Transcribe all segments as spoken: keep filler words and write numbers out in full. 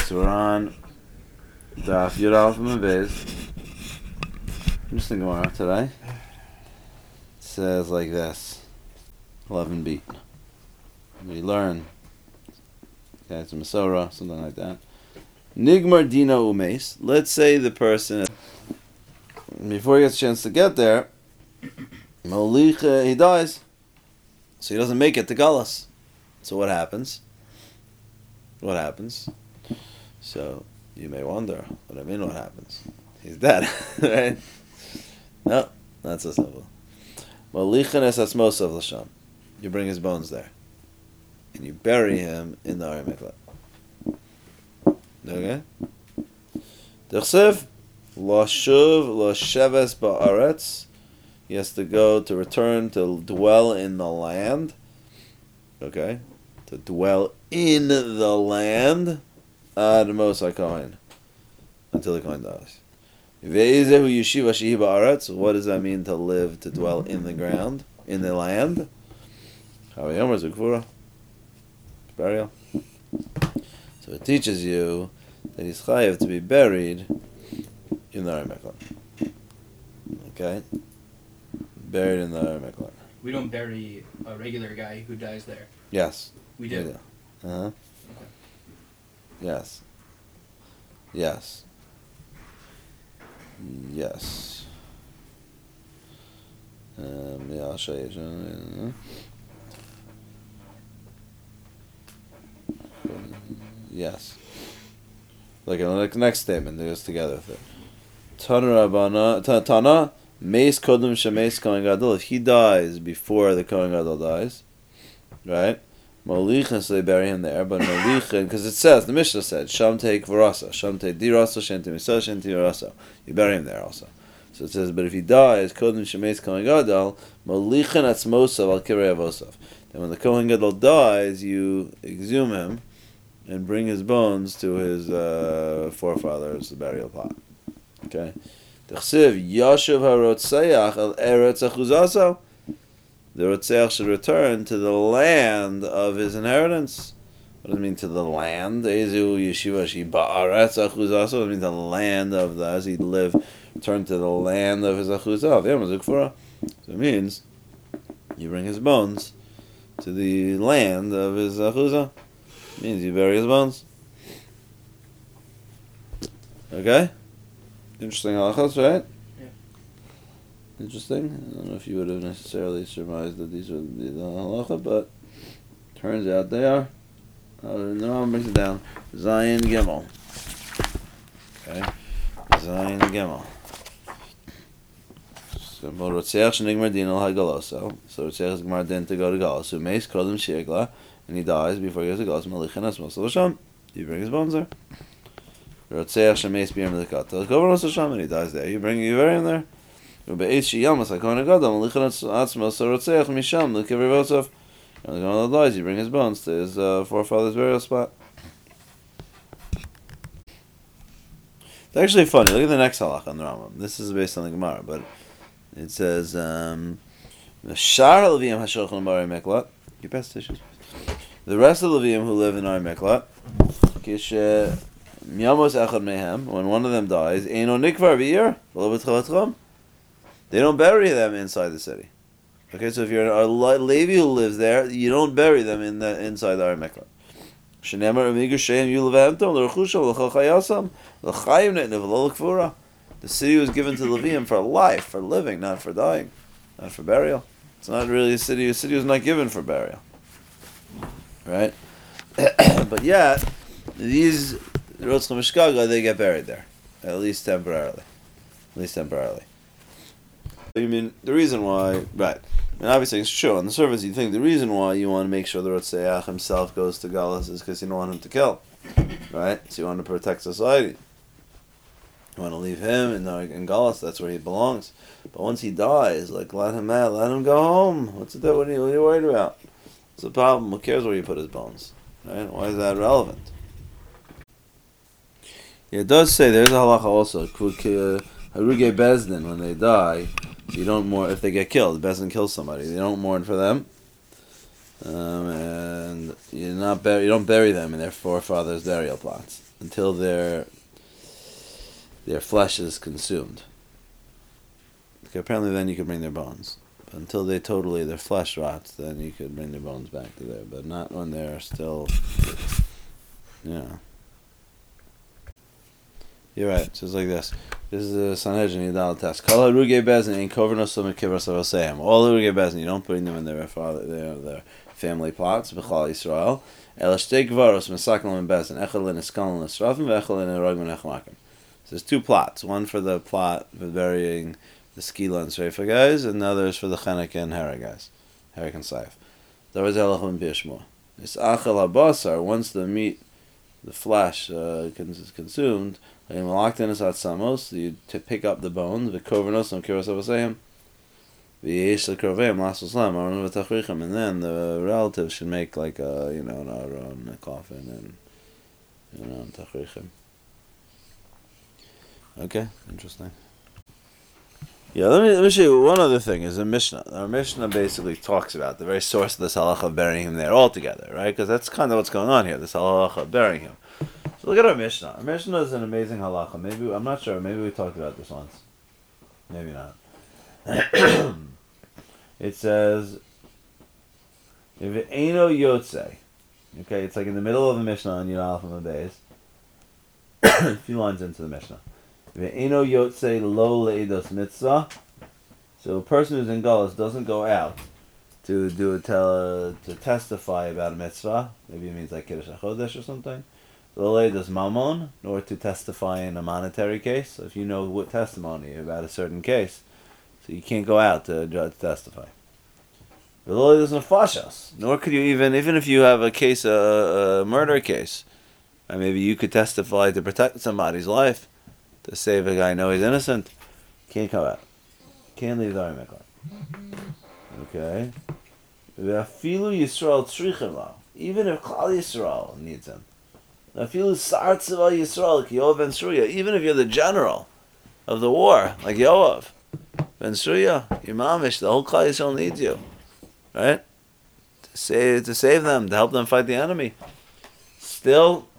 So we're on Daf Yud Aleph Amud Beis. Interesting Gemara today. It says like this, eleven beat. We learn, okay, it's a Masorah, something like that. Nigmar Dina Umes. Let's say the person, before he gets a chance to get there, Malich, uh, he dies, so he doesn't make it to Galus. So what happens? What happens? So you may wonder, what I mean, what happens? He's dead, right? No, not so simple. Malichan es asmosav l'sham. You bring his bones there, and you bury him in the Ari Miklat. Okay. D'chsev lashuv lasheves ba'aretz. He has to go to return to dwell in the land. Okay, to dwell in the land. Ad Mosai Kohen, until the Kohen dies. Ve'ezehu yeshiva shehi ba'aretz. What does that mean to live, to dwell in the ground, in the land? Havayomer zukvura, burial. So it teaches you that he's chayav to be buried in the Ari Miklat. Okay, buried in the Ari Miklat. We don't bury a regular guy who dies there. Yes. We do. do. Uh huh. Yes. Yes. Yes. Um, yeah, I'll show you. Yes. Like in the next statement, it goes together with it. Tana Rabbana, Tana, Meis Kodem Shemeis Kohen Gadol. If he dies before the Kohen Gadol dies, right? Malichan, so they bury him there, but Malichan, because it says, the Mishnah said, Sham take Varasa, Sham take Dirasa, Shem te Misa, Shem te Varasa. You bury him there also. So it says, but if he dies, Kodem Shemeis Kohen Gadol, Malichan Atzmosav al Kirei Avosav. Then when the Kohen Gadol dies, you exhume him and bring his bones to his uh, forefathers' burial plot. Okay? T'chsiv, Yashuv HaRotzeach al Eretz Achuzaso. The Rotzeach should return to the land of his inheritance. What does it mean to the land? Ezu Yeshiva Shi Ba'aretz Achuzaso. What does it mean to the land of the, as he'd live, return to the land of his Achuzah. So it means you bring his bones to the land of his Achuzah. It means you bury his bones. Okay? Interesting halachas, right? Interesting. I don't know if you would have necessarily surmised that these would be the halacha, but turns out they are. Uh, the Rambam brings it down. Zayin Gimel. Okay. Zayin Gimel. So Rotzeach shenigmar din al hagaloso. So Rotzeach is gemar din to go to Galos. So Meis kodem sheigla, and he dies before he goes to Galos. Malichan asmos l'sham. You bring his bones there. Rotzeach shemeis b'yem l'kato. Kovanos l'sham, and he dies there. You bring, you bury him there. And the Kohen Gadol dies, you bring his bones to his uh, forefather's burial spot. It's actually funny. Look at the next halakha on the Rambam. This is based on the Gemara, but it says, um, the rest of the Leviim who live in Ari Miklat, when one of them dies, they don't bury them inside the city. Okay, so if you're a Levi who lives there, you don't bury them in the inside the Ari Miklat. The city was given to Leviim for life, for living, not for dying, not for burial. It's not really a city. A city was not given for burial, right? But yet, these Rotzcha Mishkaga, they get buried there, at least temporarily, at least temporarily. I mean, the reason why, right, and obviously it's true, on the surface you think the reason why you want to make sure the Rotzeach himself goes to Galus is because you don't want him to kill, right? So you want to protect society. You want to leave him in, in Galus, that's where he belongs. But once he dies, like, let him out, let him go home. What's it, what are you, what are you worried about? What's the problem? Who cares where you put his bones? Right? Why is that relevant? Yeah, it does say, there's a halacha also, Haruge Bezdin, when they die, you don't mourn if they get killed. Bezdin kills somebody. You don't mourn for them, um, and you not bury, you don't bury them in their forefathers' burial plots. until their their flesh is consumed. Okay, apparently then you can bring their bones. But until they totally, their flesh rots, then you could bring their bones back to there. But not when they're still, you know. You're right. So it's like this. This is a Sanhedrin Yidal test. Kol harugei bezin ein kovenos l'mekivros avoseim. All harugei bezin, you don't bring them in their father, their their family plots. B'chal Yisrael. El shtei gvaros mesakel in bezin. Echad l'niskalin l'srafim ve'echad l'nirog menechmakim. So there's two plots. One for the plot for burying the skila and sreifa guys, and the other is for the chenek and hera guys, herik and saif. There was elachim bishmo. It's achal habasar. Once the meat, the flesh, uh, is consumed. You locked in asat samos. You to pick up the bones. V'kovernos and kiros avosayim. V'yesh lekroveim lasos lam aron v'tachrichem. And then the relatives should make like a you know an aron, a coffin, and you know tachrichem. Okay, interesting. Yeah, let me let me show you one other thing. Is a Mishnah. Our Mishnah basically talks about the very source of this halacha of burying him there altogether, right? Because that's kind of what's going on here. This halacha of burying him. So look at our Mishnah. Our Mishnah is an amazing halacha. Maybe I'm not sure. Maybe we talked about this once. Maybe not. It says, "If it aino yotze," okay, it's like in the middle of the Mishnah on Yud Aleph and Beis. A few lines into the Mishnah. Ve'eno yotze lo leidos mitzvah. So a person who's in Galus doesn't go out to do a tell, to testify about a mitzvah. Maybe it means like Kiddush HaChodesh or something. Lo leidos mamon, nor to testify in a monetary case. So if you know what testimony about a certain case, so you can't go out to, to testify. Lo leidos nefashos, nor could you even, even if you have a case, a, a murder case, and maybe you could testify to protect somebody's life. To save a guy, know he's innocent, can't come out. Can't leave the Ari Miklar. Okay. V'afilu Yisrael tzrichim lo. Even if Klal Yisrael needs him. V'afilu Sar Tzva Yisrael ki Yoav ben Sruya. Even if you're the general of the war, like Yoav ben Sruya, your mamish, the whole Klal Yisrael needs you, right? To save, to save them, to help them fight the enemy. Still,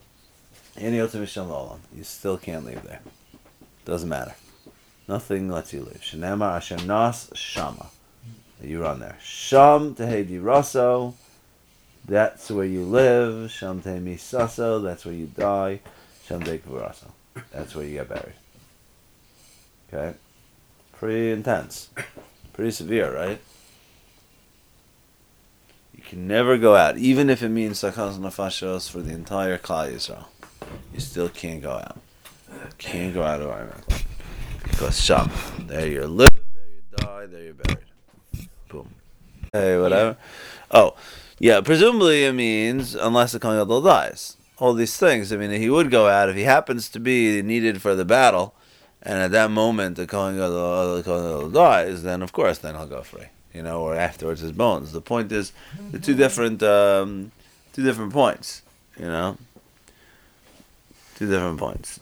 you still can't leave there. Doesn't matter. Nothing lets you leave. Shenema Asher Nas Shama. You run there. Sham Tehedi Raso. That's where you live. Sham Tehemi Saso. That's where you die. Sham Tehei Kavuraso. That's where you get buried. Okay? Pretty intense. Pretty severe, right? You can never go out. Even if it means Sakaz Nefashos for the entire Klal Yisrael. You still can't go out. Can't go out of Ari Miklar. Because Sham, there you live, there you die, there you're buried. Boom. Hey, whatever. Oh, yeah, presumably it means unless the Kohen Gadol dies. All these things. I mean, he would go out if he happens to be needed for the battle, and at that moment the Kohen Gadol, the Kohen Gadol dies, then of course, then he'll go free. You know, or afterwards his bones. The point is, the two different, um, two different points. You know, two different points.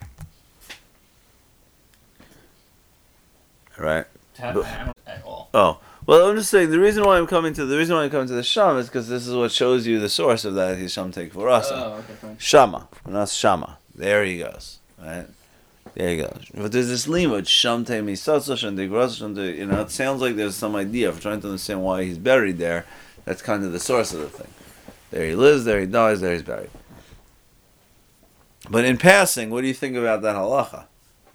Right. But, at all. Oh well, I'm just saying the reason why I'm coming to the reason why I'm coming to the Sham is because this is what shows you the source of that. He's Sham Tehei Kavuraso. Oh, okay, fine. Shama, not Shama. There he goes. Right. There you go. But there's this limud Sham Tehei Misatzo Sham Tehei Kavuraso Sham Tehei. You know, it sounds like there's some idea of trying to understand why he's buried there. That's kind of the source of the thing. There he lives. There he dies. There he's buried. But in passing, what do you think about that halacha?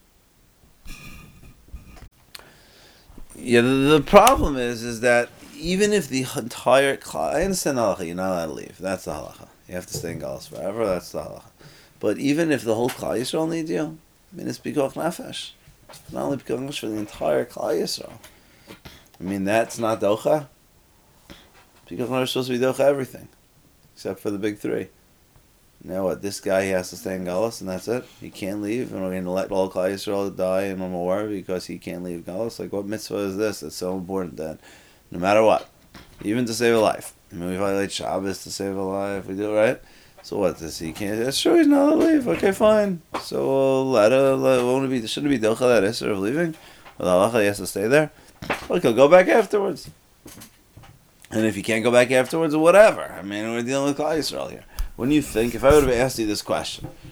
Yeah, the, the problem is, is that even if the entire, I understand the halacha, you're not allowed to leave. That's the halacha. You have to stay in Galus forever. That's the halacha. But even if the whole Klal Yisrael needs you, I mean, it's pikuach nefesh. It's not only pikuach nefesh for the entire Klal Yisrael. I mean, that's not docha. Pikuach nefesh is supposed to be docha everything, except for the big three. Now what? This guy, he has to stay in Galus, and that's it. He can't leave, and we're going to let all Klal Yisrael die in one war because he can't leave Galus. Like, what mitzvah is this? It's so important that no matter what, even to save a life. I mean, we violate Shabbos to save a life. We do, right? So what? Does he can't? That's true. He's not allowed to leave. Okay, fine. So we'll let her. Let, won't it be? Shouldn't it be docha that Isser of leaving? Well, halacha, he has to stay there. Look, he'll go back afterwards. And if he can't go back afterwards, whatever. I mean, we're dealing with Klal Yisrael here. When you think, if I would have asked you this question,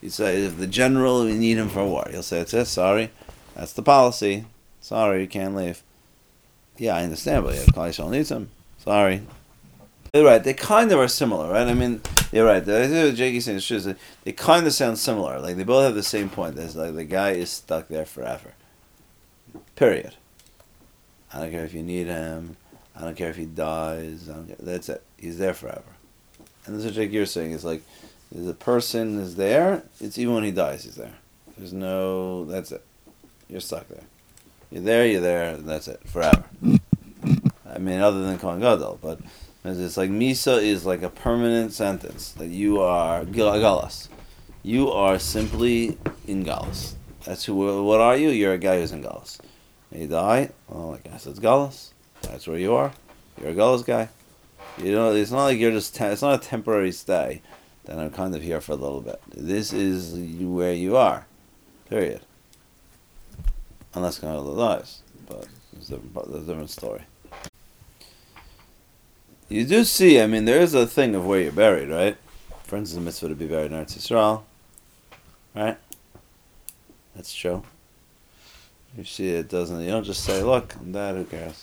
You say if the general, we need him for war. He'll say, "It's it. Sorry, that's the policy. Sorry, you can't leave." Yeah, I understand, but if Klal Yisrael needs him, sorry. You're right. They kind of are similar, right? I mean, you're right. The idea of Jakey's saying is true. Is they kind of sound similar. Like they both have the same point. There's like the guy is stuck there forever. Period. I don't care if you need him. I don't care if he dies. I don't care. That's it. He's there forever. And this is what Jake you're saying is like, the person is there. It's even when he dies, he's there. There's no. That's it. You're stuck there. You're there. You're there. That's it. Forever. I mean, other than Kohen Gadol, but. It's like Misa is like a permanent sentence that you are Galus. You are simply in Galus. That's who. What are you? You're a guy who's in Galus. You die. Well, I guess it's Galus. That's where you are. You're a Galus guy. You know, it's not like you're just. Te- it's not a temporary stay. That I'm kind of here for a little bit. This is where you are. Period. Unless Gadol dies, but it's a, it's a different story. You do see, I mean, there is a thing of where you're buried, right? For instance, a mitzvah to be buried in Eretz Yisrael, right? That's true. You see, it doesn't, you don't just say, look, I'm dead, who cares?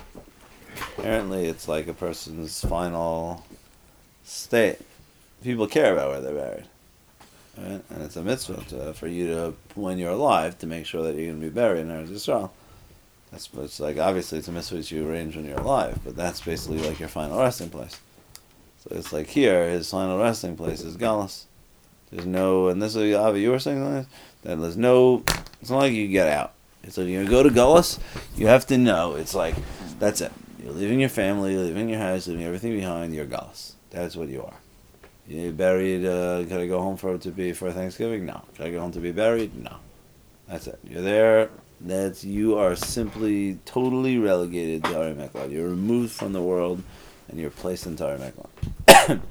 Apparently, it's like a person's final state. People care about where they're buried, right? And it's a mitzvah to, for you to, when you're alive, to make sure that you're going to be buried in Eretz Yisrael. That's it's like obviously it's a mitzvah that you arrange when you're alive, but that's basically like your final resting place. So it's like here, his final resting place is Galus. There's no, and this is Avi, you were saying that there's no. It's not like you get out. It's like you go to Galus, you have to know. It's like that's it. You're leaving your family, leaving your house, leaving everything behind. You're Galus. That's what you are. You buried. Uh, can I go home for to be for Thanksgiving? No. Can I go home to be buried? No. That's it. You're there. That you are simply totally relegated to Ari Meklad. You're removed from the world, and you're placed into Ari Meklad.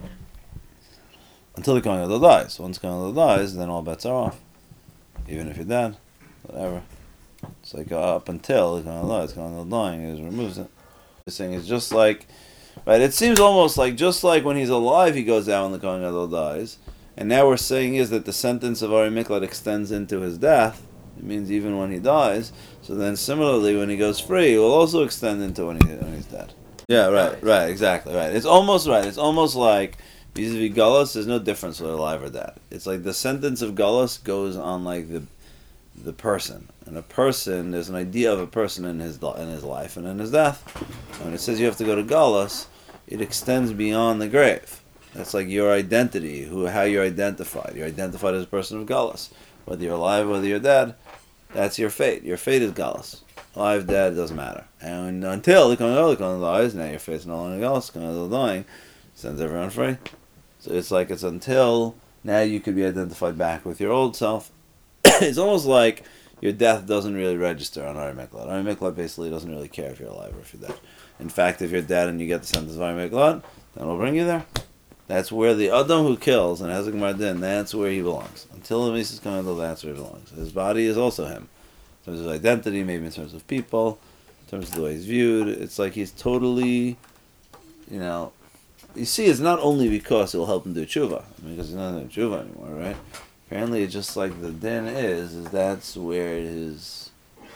Until the Kohen Gadol dies. Once Kohen Gadol dies, then all bets are off. Even if you're dead, whatever. It's like uh, up until the Kohen Gadol dies. Kohen Gadol dying is removes it. This thing is just like, right? It seems almost like just like when he's alive, he goes out when the Kohen Gadol dies. And now we're saying is that the sentence of Ari Meklad extends into his death. It means even when he dies. So then similarly, when he goes free, it will also extend into when, he, when he's dead. Yeah, right, right, exactly, right. It's almost right. It's almost like vis-a-vis Galus, there's no difference whether alive or dead. It's like the sentence of Galus goes on like the the person. And a person, there's an idea of a person in his in his life and in his death. And when it says you have to go to Galus, it extends beyond the grave. That's like your identity, who how you're identified. You're identified as a person of Galus. Whether you're alive, whether you're dead, that's your fate. Your fate is Galus. Alive, dead, it doesn't matter. And until the Kohen Gadol dies, now your fate's no longer Galus. Kohen Gadol dying sends everyone free. So it's like it's until now you could be identified back with your old self. It's almost like your death doesn't really register on Ari Meklad. Ari Meklad basically doesn't really care if you're alive or if you're dead. In fact, if you're dead and you get the sentence of Ari Meklad, then it'll bring you there. That's where the Adam who kills and has a Gemara Din, that's where he belongs. Until the Mises Kohen Gadol, that's where he belongs. His body is also him. In terms of identity, maybe in terms of people, in terms of the way he's viewed. It's like he's totally, you know, you see, it's not only because it will help him do tshuva, I mean, because he's not doing tshuva anymore, right? Apparently, it's just like the din is, is that's where his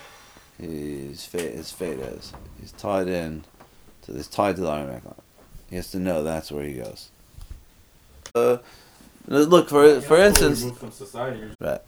his fate, his fate is. He's tied in to this, tied to the Ari Meklad. He has to know that's where he goes. Uh, look for for instance, from society. right.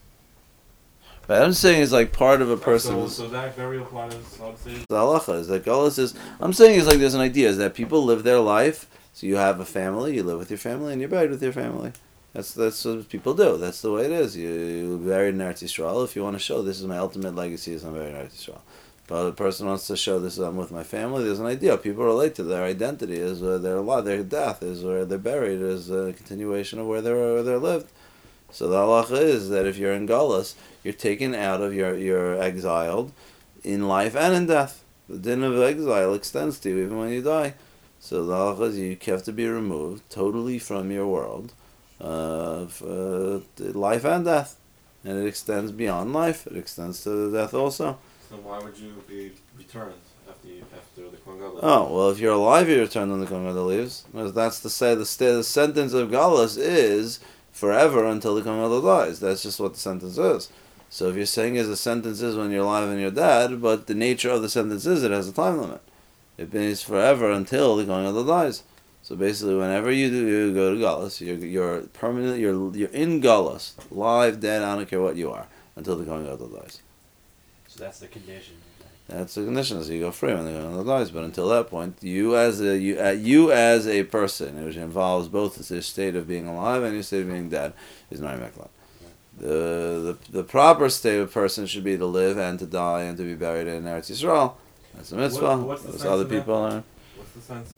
But I'm saying it's like part of a person's. So, so that burial plot is obviously. The halacha is that Galus is. I'm saying is like there's an idea is that people live their life. So you have a family, you live with your family, and you're buried with your family. That's that's what people do. That's the way it is. You, you buried in Eretz Yisrael if you want to show this is my ultimate legacy is I'm buried in Eretz Yisrael. But the person wants to show this I'm with my family. There's an idea. People relate to their identity is where they're alive. Their death is where they're buried. Is a continuation of where they where they lived. So the halacha is that if you're in Galus, you're taken out of your you're exiled in life and in death. The din of exile extends to you even when you die. So the halacha is you have to be removed totally from your world, uh, uh, life and death, and it extends beyond life. It extends to death also. So why would you be returned after you, after the Kohen Gadol? Oh well, if you're alive, you're returned when the Kohen Gadol leaves. Because that's the say the, the sentence of Galus is forever until the Kohen Gadol dies. That's just what the sentence is. So if you're saying is the sentence is when you're alive and you're dead, but the nature of the sentence is it has a time limit. It means forever until the Kohen Gadol dies. So basically, whenever you do you go to Galus, you're you're permanent. You're you're in Galus, live, dead. I don't care what you are until the Kohen Gadol dies. So that's the condition. That's the condition. So you go free when the Kohen Gadol dies. But until that point, you as a you uh, you as a person, which involves both the state of being alive and the state of being dead, is Nari Meklat. The, the the proper state of a person should be to live and to die and to be buried in Eretz Yisrael. That's a mitzvah. What, what's the That's sense other of people that? are. What's the sense?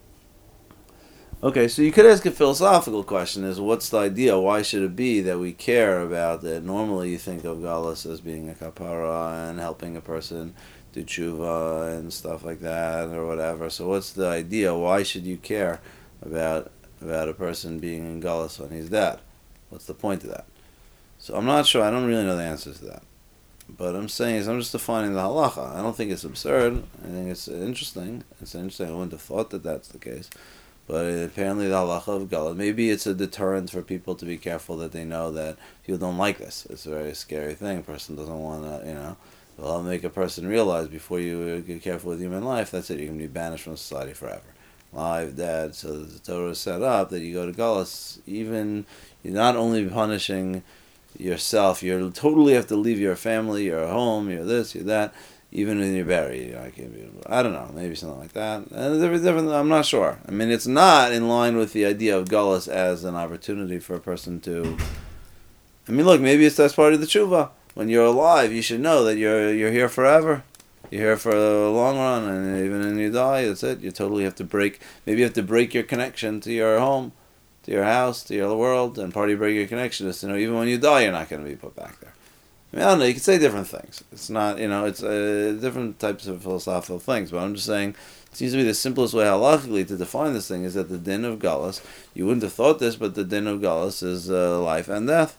Okay, so you could ask a philosophical question: Is what's the idea? Why should it be that we care about that? Normally, you think of Galus as being a kapara and helping a person do tshuva and stuff like that, or whatever. So, what's the idea? Why should you care about about a person being in Galus when he's dead? What's the point of that? So, I'm not sure. I don't really know the answers to that. But I'm saying is I'm just defining the halacha. I don't think it's absurd. I think it's interesting. It's interesting. I wouldn't have thought that that's the case. But apparently the halacha of Galus, maybe it's a deterrent for people to be careful that they know that people don't like this. It's a very scary thing. A person doesn't want to, you know. Well, I'll make a person realize before you get careful with human life, that's it. You're going to be banished from society forever. Live, dead. So the Torah is set up that you go to Galus, even, you're not only punishing yourself, you totally have to leave your family, your home, your this, your that. Even when you're buried, you know, I can't be. I don't know, maybe something like that. And different, different. I'm not sure. I mean, it's not in line with the idea of Galus as an opportunity for a person to. I mean, look, maybe it's that's part of the tshuva. When you're alive, you should know that you're you're here forever. You're here for a long run, and even when you die, that's it. You totally have to break. Maybe you have to break your connection to your home, to your house, to your world, and part of breaking your connection is to know even when you die, you're not going to be put back there. I mean, I don't know, you can say different things. It's not, you know, it's uh, different types of philosophical things, but I'm just saying, it seems to be the simplest way halachically to define this thing is that the din of Galus, you wouldn't have thought this, but the din of Galus is uh, life and death.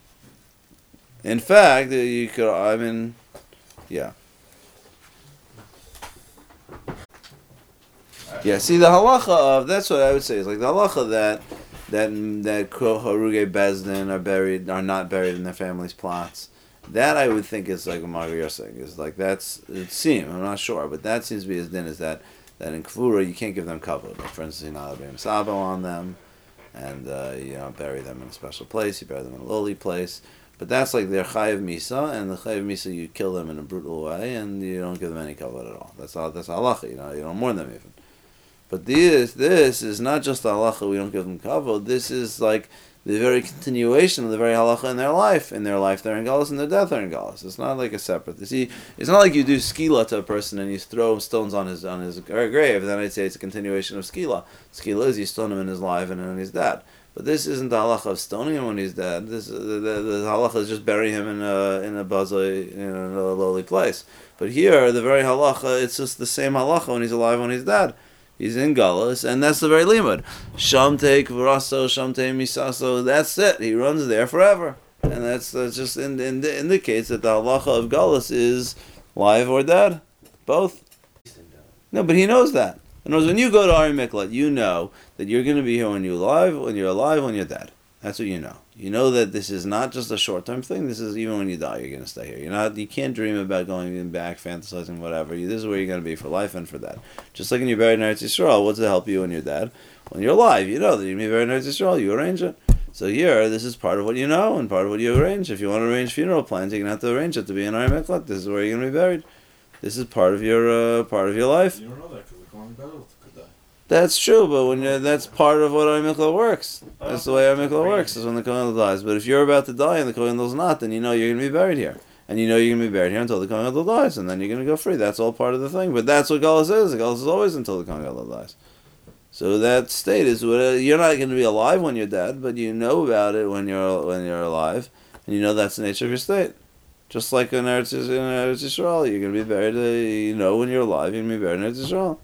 In fact, uh, you could, I mean, yeah. Yeah, see, the halacha of, that's what I would say, is like the halacha that, that, that Haruge Bezdin are buried, are not buried in their family's plots. That I would think is like what Margaret you're saying is like that's it seems I'm not sure, but that seems to be his din is that that in Kvura you can't give them kavod. Like for instance, you're not allowed to bring sabo on them, and uh, you don't bury them in a special place. You bury them in a lowly place. But that's like their chayiv misa, and the chayiv misa you kill them in a brutal way, and you don't give them any kavod at all. That's all. That's halacha. You know, you don't mourn them even. But this this is not just halacha. We don't give them kavod. This is like the very continuation of the very halacha in their life. In their life, they're in Galus, in their death, they're in Galus. It's not like a separate. You see, it's not like you do skila to a person and you throw stones on his on his grave. Then I'd say it's a continuation of skila. Skila is you stone him in his life and when he's dead. But this isn't the halacha of stoning him when he's dead. This the, the, the halacha is just bury him in a in a bazoi in a lowly place. But here, the very halacha, it's just the same halacha when he's alive, when he's dead. He's in Galus, and that's the very limud. Shamte kvaraso, shamte misaso. That's it. He runs there forever, and that's, that's just in, in, indicates that the halacha of Galus is live or dead, both. No, but he knows that. In other words, when you go to Ari Miklat, you know that you're going to be here when you're alive, when you're alive, when you're dead. That's what you know. You know that this is not just a short-term thing. This is even when you die, you're going to stay here. You're not. You can't dream about going back, fantasizing, whatever. You, this is where you're going to be for life and for death. Just like when you're buried in Eretz Yisrael, what's to help you when you're dead? When you're alive, you know that you're going to be buried in Eretz Yisrael. You arrange it. So here, this is part of what you know and part of what you arrange. If you want to arrange funeral plans, you're going to have to arrange it to be in Ari Miklat. This is where you're going to be buried. This is part of your uh, part of your life. You don't know that because the Kohen Gadol could die. That's true, but when you're, that's part of what Ari Mikla works. That's the way Ari Mikla works, is when the Kohen dies. But if you're about to die and the Kohen is not, then you know you're going to be buried here. And you know you're going to be buried here until the Kohen dies, and then you're going to go free. That's all part of the thing. But that's what Galus is. The Galus is always until the Kohen dies. So that state is, you're not going to be alive when you're dead, but you know about it when you're when you're alive, and you know that's the nature of your state. Just like in Eretz, in Eretz Yisrael, you're going to be buried, uh, you know when you're alive, you're going to be buried in Eretz Yisrael.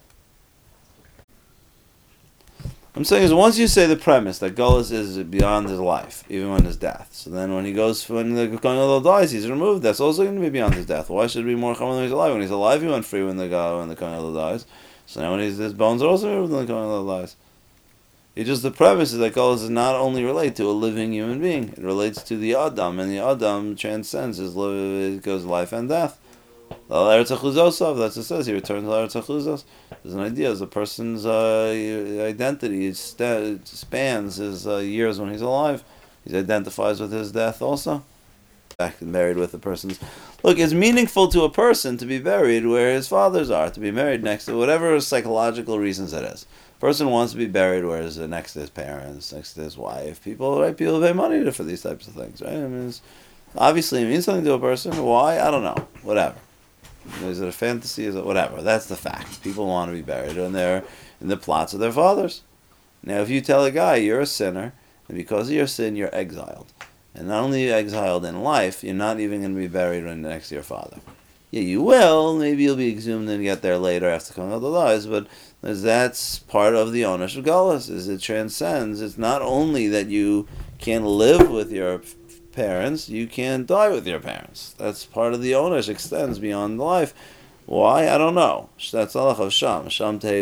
I'm saying is once you say the premise that Galus is beyond his life, even when his death, so then when he goes, when the Kohen dies, he's removed. That's also going to be beyond his death. Why should it be more common when he's alive? When he's alive, he went free when the when the Kohen dies. So now when he's, his bones are also removed when the Kohen dies. It's just the premise is that Galus does not only relate to a living human being; it relates to the Adam, and the Adam transcends his li- it goes life and death. That's what it says. He returns to Eretz HaChuzos. There's an idea as a person's uh, identity st- spans his uh, years when he's alive. He identifies with his death also. Back and married with the person's. Look, it's meaningful to a person to be buried where his fathers are, to be married next to whatever psychological reasons it is. A person wants to be buried where he's next to his parents, next to his wife. People, right? People pay money for these types of things, right? I mean, it's, obviously, it means something to a person. Why? I don't know. Whatever. Is it a fantasy? Is it whatever? That's the fact. People want to be buried in their in the plots of their fathers. Now, if you tell a guy you're a sinner, and because of your sin you're exiled, and not only you're exiled in life, you're not even going to be buried right next to your father. Yeah, you will. Maybe you'll be exhumed and get there later after coming out the lies, but that's part of the ownership of Galus. Is it transcends. It's not only that you can't live with your parents, you can't die with your parents. That's part of the onus, extends beyond life. Why? I don't know. That's Allah of Sham. Sham te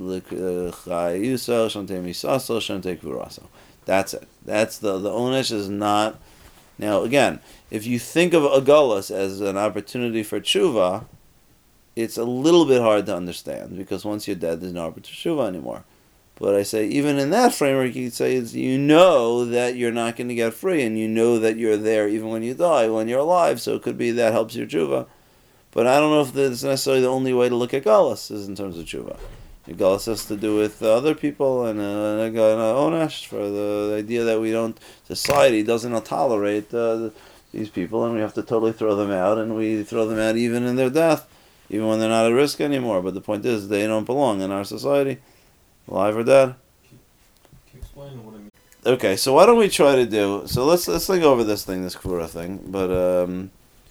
chayuso, Sham te misaso, Sham te kuraso. That's it. That's the the onus is not. Now again, if you think of a galus as an opportunity for tshuva, it's a little bit hard to understand because once you're dead, there's no opportunity for tshuva anymore. But I say, even in that framework, you could say is you know that you're not going to get free, and you know that you're there even when you die, when you're alive. So it could be that helps your tshuva. But I don't know if that's necessarily the only way to look at galus is in terms of tshuva. Galus has to do with other people and uh, and onesh for the, the idea that we don't, society doesn't tolerate uh, these people, and we have to totally throw them out, and we throw them out even in their death, even when they're not at risk anymore. But the point is, they don't belong in our society. Alive or dead? Can you explain what it means? Okay, so why don't we try to do? So let's let's think over this thing, this Kvura thing. But um,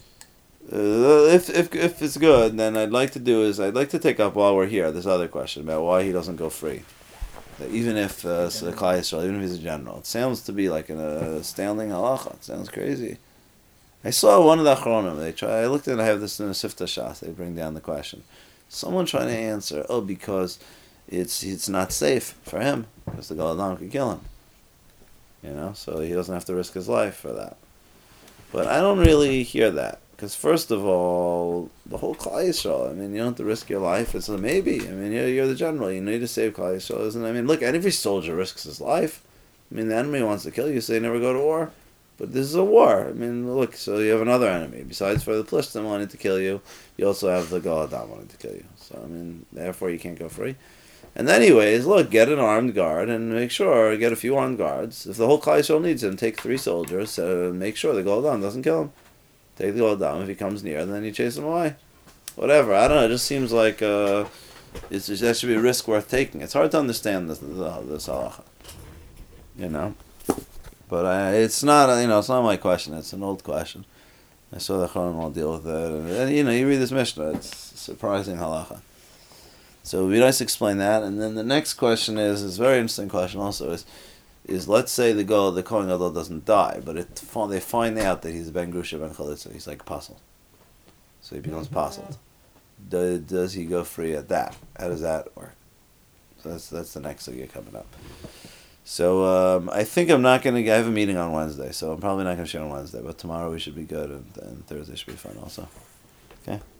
uh, if if if it's good, then I'd like to do is I'd like to take up while we're here this other question about why he doesn't go free, that even if uh, so Klal Yisrael, even if he's a general, it sounds to be like an uh, astounding halacha. It sounds crazy. I saw one of the Achronim. They try. I looked at. I have this in a Sifta Shas. They bring down the question. Someone trying to answer. Oh, because it's it's not safe for him because the Galadam could kill him. You know, so he doesn't have to risk his life for that. But I don't really hear that because first of all, the whole Klal Yisrael. I mean, you don't have to risk your life. It's a maybe. I mean, you're, you're the general. You need to save Klal Yisrael, isn't it? I mean, look, every soldier risks his life. I mean, the enemy wants to kill you, so they never go to war. But this is a war. I mean, look, so you have another enemy. Besides for the Plishtim wanting to kill you, you also have the Galadam wanting to kill you. So, I mean, therefore you can't go free. And anyways, look, get an armed guard and make sure, get a few armed guards. If the whole Klal Yisrael needs him, take three soldiers, uh, make sure the Galadam doesn't kill him. Take the Galadam. If he comes near, then you chase him away. Whatever. I don't know. It just seems like uh, it's, it's, that should be a risk worth taking. It's hard to understand this, this, this halacha. You know? But I, it's not, you know, it's not my question. It's an old question. I saw the Chachamim all deal with it. And, and, you know, you read this Mishnah, it's surprising halacha. So it would be nice to explain that. And then the next question is, is a very interesting question also, is, is let's say the go the Kohen Gadol doesn't die, but it they find out that he's Ben Grusha Ben Chalitza, he's like apostle. So he becomes apostle. Do, does he go free at that? How does that work? So that's that's the next thing coming up. So um, I think I'm not going to... I have a meeting on Wednesday, so I'm probably not going to share on Wednesday, but tomorrow we should be good, and, and Thursday should be fun also. Okay?